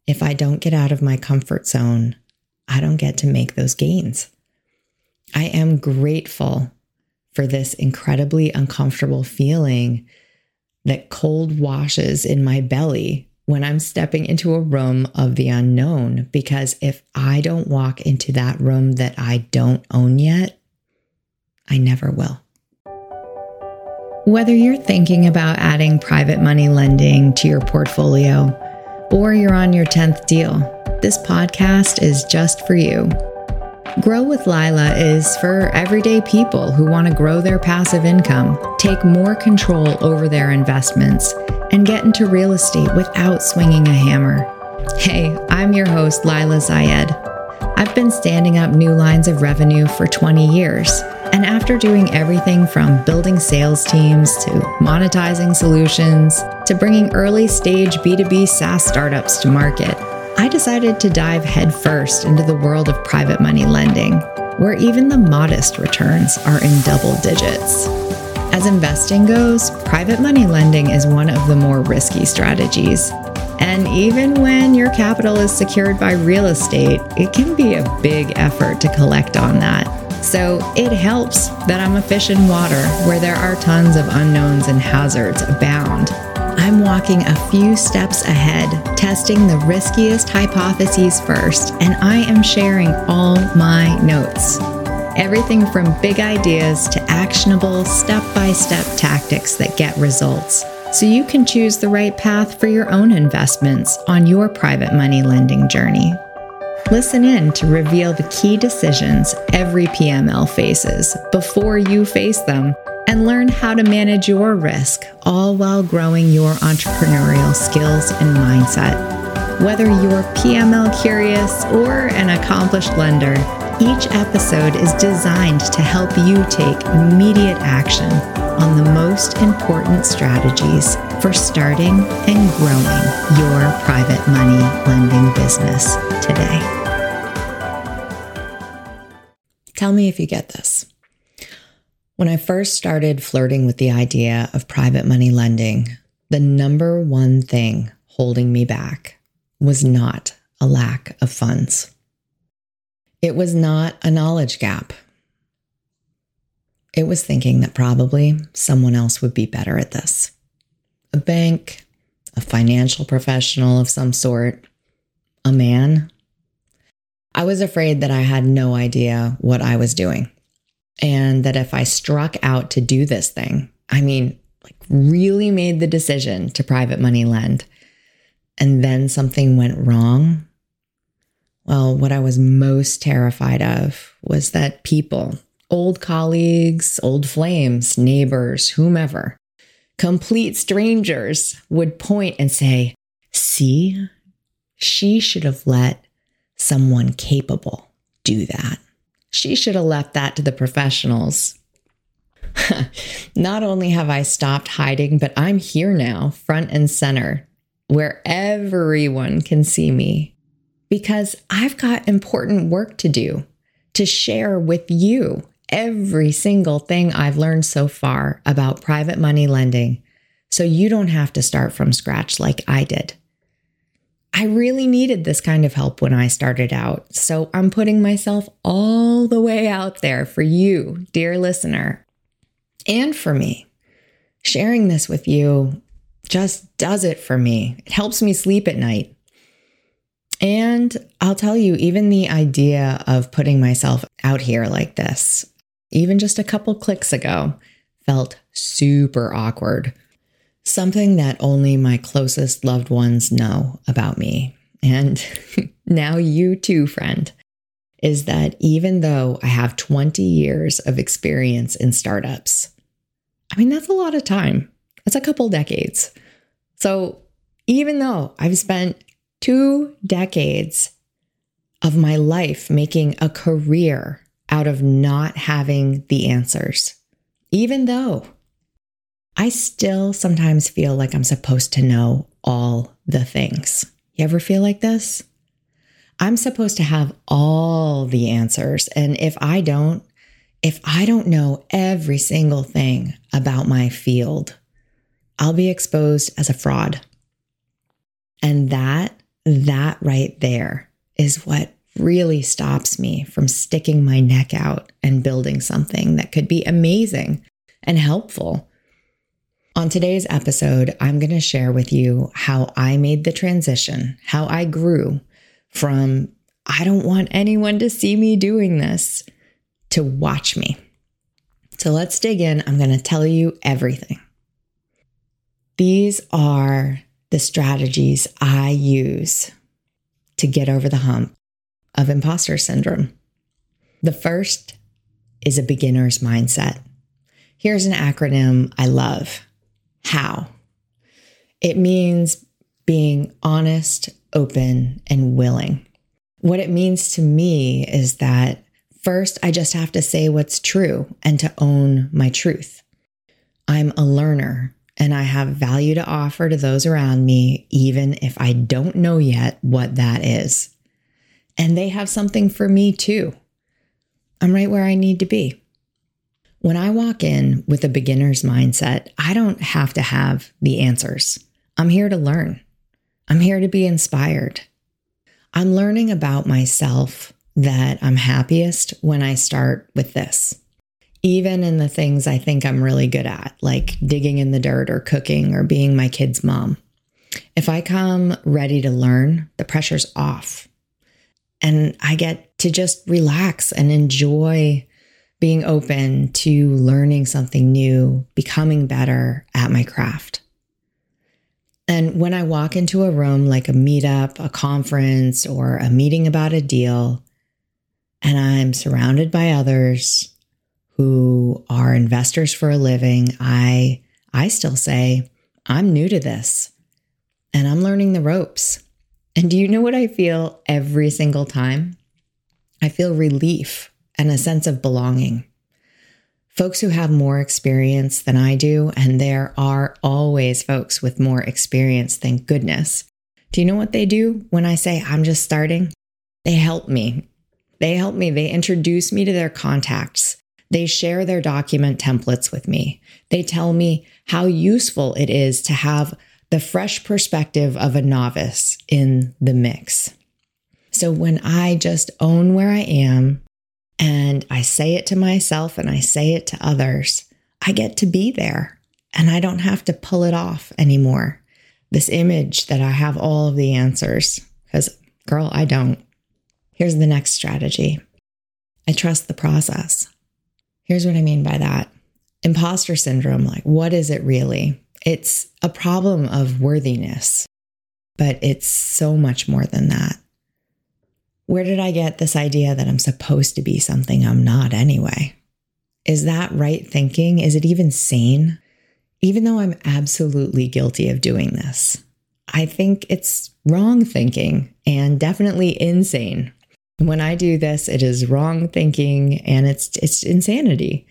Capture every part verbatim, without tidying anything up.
If I don't get out of my comfort zone, I don't get to make those gains. I am grateful for this incredibly uncomfortable feeling that cold washes in my belly when I'm stepping into a room of the unknown, because if I don't walk into that room that I don't own yet, I never will. Whether you're thinking about adding private money lending to your portfolio or you're on your tenth deal, this podcast is just for you. Grow with Lila is for everyday people who want to grow their passive income, take more control over their investments, and get into real estate without swinging a hammer. Hey, I'm your host, Lila Zayed. I've been standing up new lines of revenue for twenty years, and after doing everything from building sales teams to monetizing solutions to bringing early stage B two B SaaS startups to market, I decided to dive headfirst into the world of private money lending, where even the modest returns are in double digits. As investing goes, private money lending is one of the more risky strategies. And even when your capital is secured by real estate, it can be a big effort to collect on that. So it helps that I'm a fish in water where there are tons of unknowns and hazards abound. I'm walking a few steps ahead, testing the riskiest hypotheses first, and I am sharing all my notes. Everything from big ideas to actionable step-by-step tactics that get results, so you can choose the right path for your own investments on your private money lending journey. Listen in to reveal the key decisions every P M L faces before you face them, and learn how to manage your risk, all while growing your entrepreneurial skills and mindset. Whether you're P M L curious or an accomplished lender, each episode is designed to help you take immediate action on the most important strategies for starting and growing your private money lending business today. Tell me if you get this. When I first started flirting with the idea of private money lending, the number one thing holding me back was not a lack of funds. It was not a knowledge gap. It was thinking that probably someone else would be better at this. A bank, a financial professional of some sort, a man. I was afraid that I had no idea what I was doing. And that if I struck out to do this thing, I mean, like really made the decision to private money lend, and then something went wrong, well, what I was most terrified of was that people, old colleagues, old flames, neighbors, whomever, complete strangers would point and say, see, she should have let someone capable do that. She should have left that to the professionals. Not only have I stopped hiding, but I'm here now, front and center, where everyone can see me, because I've got important work to do to share with you every single thing I've learned so far about private money lending, so you don't have to start from scratch like I did. I really needed this kind of help when I started out, so I'm putting myself all the way out there for you, dear listener, and for me. Sharing this with you just does it for me. It helps me sleep at night. And I'll tell you, even the idea of putting myself out here like this, even just a couple clicks ago, felt super awkward. Something that only my closest loved ones know about me, and now you too, friend, is that even though I have twenty years of experience in startups, I mean, that's a lot of time. That's a couple decades. So even though I've spent two decades of my life making a career out of not having the answers, even though I still sometimes feel like I'm supposed to know all the things. You ever feel like this? I'm supposed to have all the answers. And if I don't, if I don't know every single thing about my field, I'll be exposed as a fraud. And that that right there is what really stops me from sticking my neck out and building something that could be amazing and helpful. On today's episode, I'm going to share with you how I made the transition, how I grew from I don't want anyone to see me doing this to watch me. So let's dig in. I'm going to tell you everything. These are the strategies I use to get over the hump of imposter syndrome. The first is a beginner's mindset. Here's an acronym I love. HOW. It means being honest, open, and willing. What it means to me is that first, I just have to say what's true and to own my truth. I'm a learner and I have value to offer to those around me, even if I don't know yet what that is. And they have something for me too. I'm right where I need to be. When I walk in with a beginner's mindset, I don't have to have the answers. I'm here to learn. I'm here to be inspired. I'm learning about myself that I'm happiest when I start with this. Even in the things I think I'm really good at, like digging in the dirt or cooking or being my kid's mom. If I come ready to learn, the pressure's off. And I get to just relax and enjoy being open to learning something new, becoming better at my craft. And when I walk into a room like a meetup, a conference, or a meeting about a deal, and I'm surrounded by others who are investors for a living, I, I still say, I'm new to this and I'm learning the ropes. And do you know what I feel every single time? I feel relief and a sense of belonging. Folks who have more experience than I do, and there are always folks with more experience, thank goodness. Do you know what they do when I say I'm just starting? They help me. They help me. They introduce me to their contacts. They share their document templates with me. They tell me how useful it is to have the fresh perspective of a novice in the mix. So when I just own where I am and I say it to myself and I say it to others, I get to be there and I don't have to pull it off anymore. This image that I have all of the answers, because girl, I don't. Here's the next strategy. I trust the process. Here's what I mean by that. Imposter syndrome, like what is it really? It's a problem of worthiness, but it's so much more than that. Where did I get this idea that I'm supposed to be something I'm not anyway? Is that right thinking? Is it even sane? Even though I'm absolutely guilty of doing this, I think it's wrong thinking and definitely insane. When I do this, it is wrong thinking and it's it's insanity.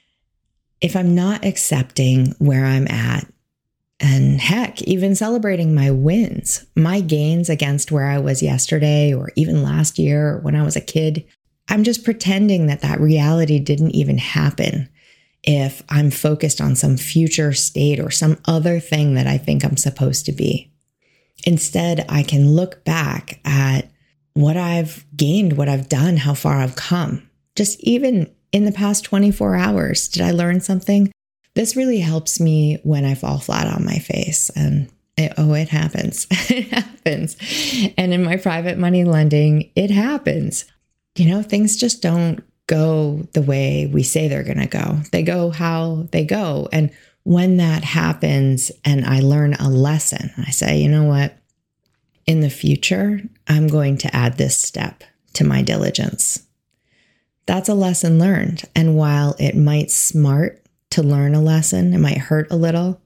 If I'm not accepting where I'm at, and heck, even celebrating my wins, my gains against where I was yesterday or even last year or when I was a kid, I'm just pretending that that reality didn't even happen if I'm focused on some future state or some other thing that I think I'm supposed to be. Instead, I can look back at what I've gained, what I've done, how far I've come. Just even in the past twenty-four hours, did I learn something? This really helps me when I fall flat on my face. And it, oh, it happens. It happens. And in my private money lending, it happens. You know, things just don't go the way we say they're going to go. They go how they go. And when that happens and I learn a lesson, I say, you know what? In the future, I'm going to add this step to my diligence. That's a lesson learned. And while it might smart to learn a lesson, it might hurt a little,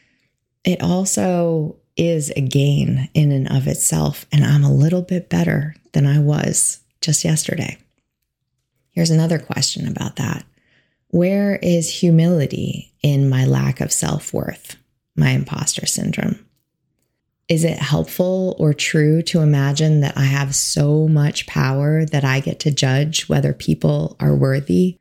it also is a gain in and of itself. And I'm a little bit better than I was just yesterday. Here's another question about that. Where is humility in my lack of self-worth, my imposter syndrome? Is it helpful or true to imagine that I have so much power that I get to judge whether people are worthy?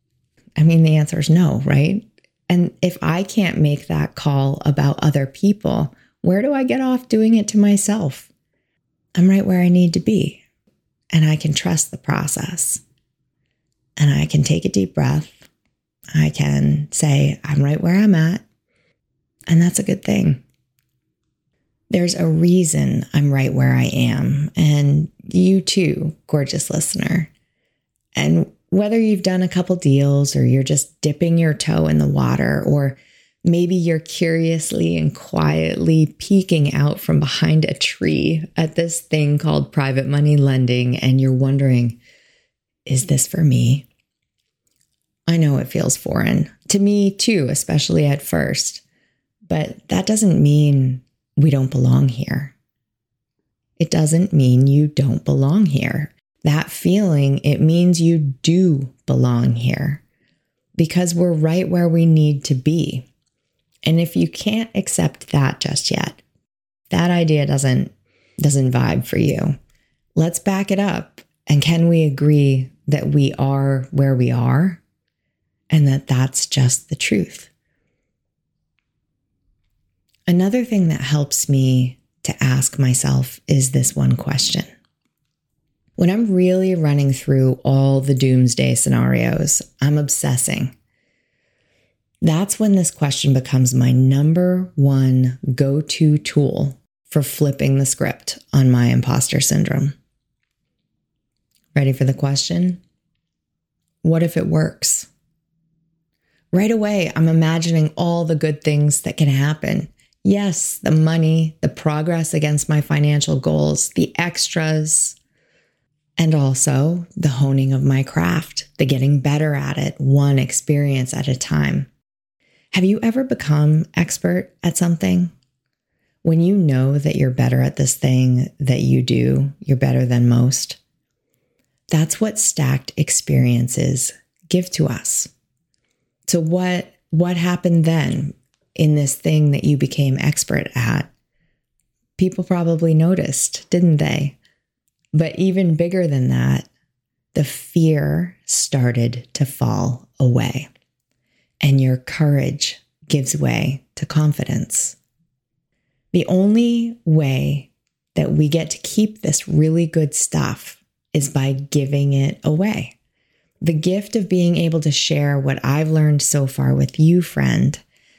I mean, the answer is no, right? And if I can't make that call about other people, where do I get off doing it to myself? I'm right where I need to be. And I can trust the process. And I can take a deep breath. I can say, I'm right where I'm at. And that's a good thing. There's a reason I'm right where I am. And you too, gorgeous listener. And whether you've done a couple deals or you're just dipping your toe in the water, or maybe you're curiously and quietly peeking out from behind a tree at this thing called private money lending, and you're wondering, is this for me? I know it feels foreign to me too, especially at first, but that doesn't mean we don't belong here. It doesn't mean you don't belong here. That feeling, it means you do belong here because we're right where we need to be. And if you can't accept that just yet, that idea doesn't, doesn't vibe for you. Let's back it up. And can we agree that we are where we are and that that's just the truth? Another thing that helps me to ask myself is this one question. When I'm really running through all the doomsday scenarios, I'm obsessing. That's when this question becomes my number one go-to tool for flipping the script on my imposter syndrome. Ready for the question? What if it works? Right away, I'm imagining all the good things that can happen. Yes, the money, the progress against my financial goals, the extras, and also the honing of my craft, the getting better at it, one experience at a time. Have you ever become expert at something? When you know that you're better at this thing that you do, you're better than most. That's what stacked experiences give to us. So what, what happened then in this thing that you became expert at? People probably noticed, didn't they? But even bigger than that, the fear started to fall away. And your courage gives way to confidence. The only way that we get to keep this really good stuff is by giving it away. The gift of being able to share what I've learned so far with you, friend.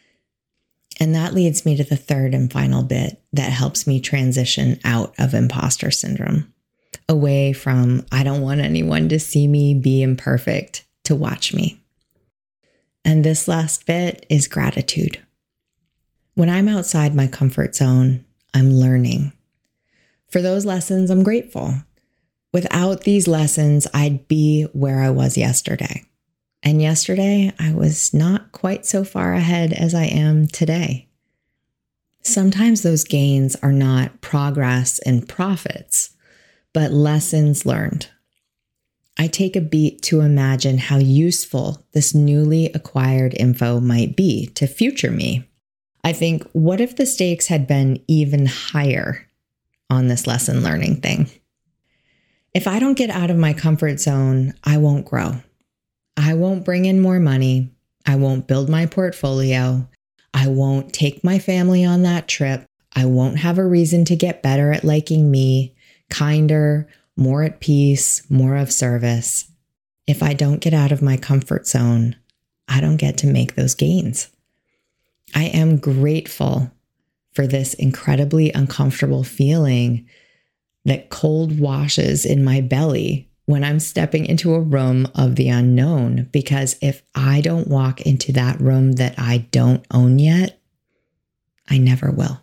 And that leads me to the third and final bit that helps me transition out of imposter syndrome, away from I don't want anyone to see me be imperfect to watch me. And this last bit is gratitude. When I'm outside my comfort zone, I'm learning. For those lessons, I'm grateful. Without these lessons, I'd be where I was yesterday. And yesterday, I was not quite so far ahead as I am today. Sometimes those gains are not progress and profits, but lessons learned. I take a beat to imagine how useful this newly acquired info might be to future me. I think, what if the stakes had been even higher on this lesson learning thing? If I don't get out of my comfort zone, I won't grow. I won't bring in more money. I won't build my portfolio. I won't take my family on that trip. I won't have a reason to get better at liking me, kinder, more at peace, more of service. If I don't get out of my comfort zone, I don't get to make those gains. I am grateful for this incredibly uncomfortable feeling that cold washes in my belly when I'm stepping into a room of the unknown, because if I don't walk into that room that I don't own yet, I never will.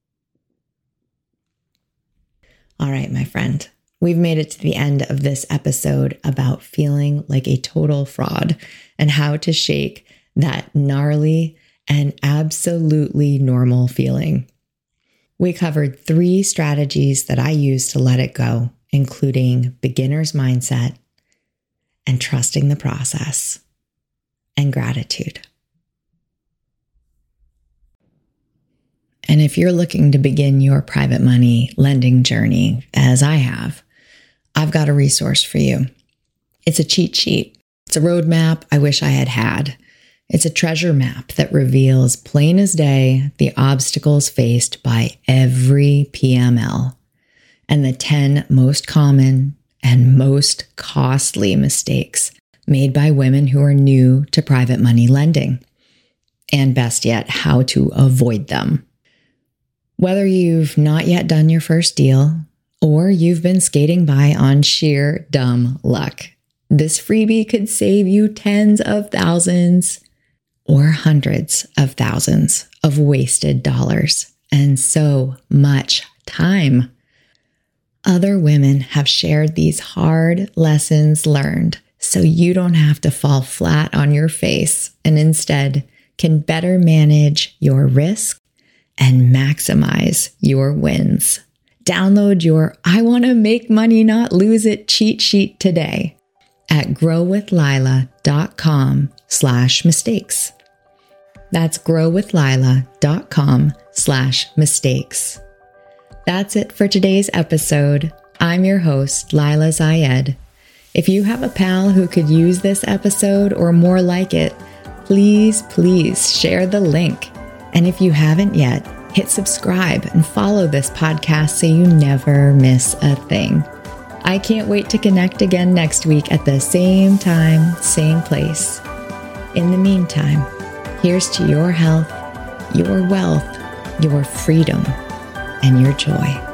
All right, my friend. We've made it to the end of this episode about feeling like a total fraud and how to shake that gnarly and absolutely normal feeling. We covered three strategies that I use to let it go, including beginner's mindset and trusting the process and gratitude. And if you're looking to begin your private money lending journey, as I have, I've got a resource for you. It's a cheat sheet. It's a roadmap I wish I had had. It's a treasure map that reveals plain as day the obstacles faced by every P M L and the ten most common and most costly mistakes made by women who are new to private money lending. And best yet, how to avoid them. Whether you've not yet done your first deal or you've been skating by on sheer dumb luck, this freebie could save you tens of thousands or hundreds of thousands of wasted dollars and so much time. Other women have shared these hard lessons learned so you don't have to fall flat on your face and instead can better manage your risk and maximize your wins. Download your I want to make money, not lose it cheat sheet today at growwithlila.com slash mistakes. That's growwithlila.com slash mistakes. That's it for today's episode. I'm your host, Lila Zayed. If you have a pal who could use this episode or more like it, please, please share the link. And if you haven't yet, hit subscribe and follow this podcast so you never miss a thing. I can't wait to connect again next week at the same time, same place. In the meantime, here's to your health, your wealth, your freedom, and your joy.